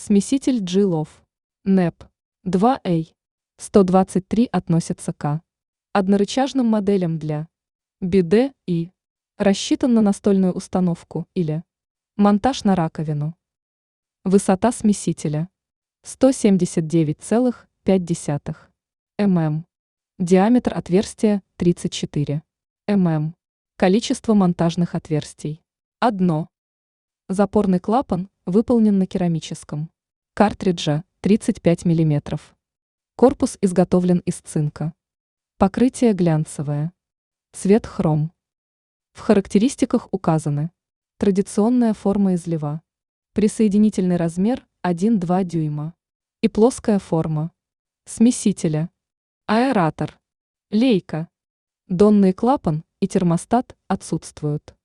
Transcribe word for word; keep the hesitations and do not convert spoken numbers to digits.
Смеситель G-Love. нэп. два эй. сто двадцать три относится к однорычажным моделям для биде и рассчитан на настольную установку или монтаж на раковину. Высота смесителя сто семьдесят девять целых пять десятых мм. Диаметр отверстия тридцать четыре мм. Количество монтажных отверстий одно. Запорный клапан выполнен на керамическом картридже тридцать пять миллиметров. Корпус изготовлен из цинка. Покрытие глянцевое. Цвет хром. В характеристиках указаны традиционная форма излива, присоединительный размер один-два дюйма и плоская форма смесителя, аэратор, лейка, донный клапан и термостат отсутствуют.